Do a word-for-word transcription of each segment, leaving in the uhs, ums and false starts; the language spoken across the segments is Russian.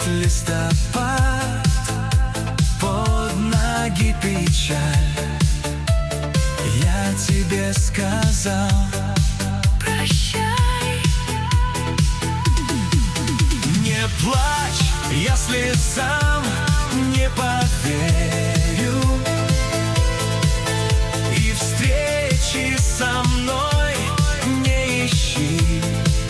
листопад, под ноги печаль. Я тебе сказал прощай. Не плачь, если сам не поверю, и встречи со мной не ищи.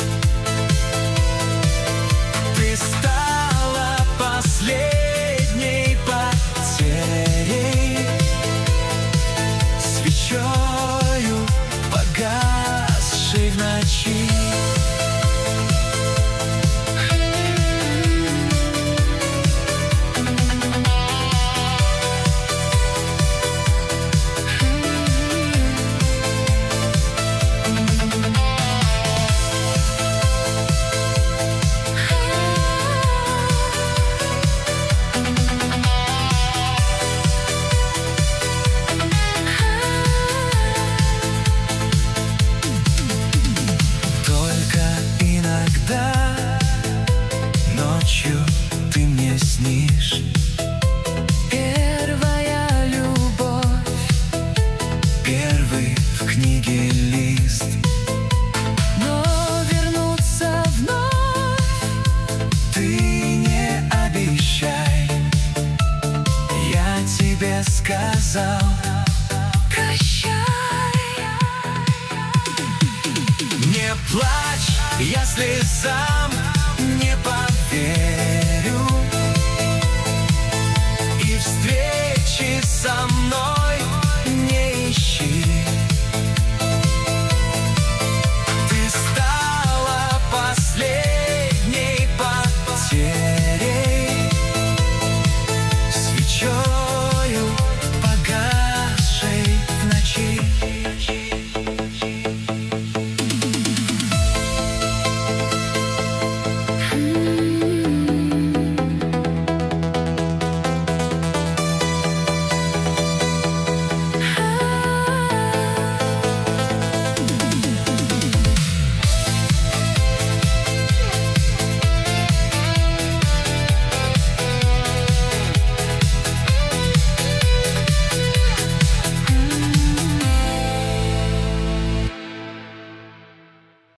Ты стала последней потерей, свечою, погасшей в ночи. Ночью ты мне снишь, первая любовь, первый в книге лист. но вернуться вновь ты не обещай. Я тебе сказал прощай. не плачь, если сам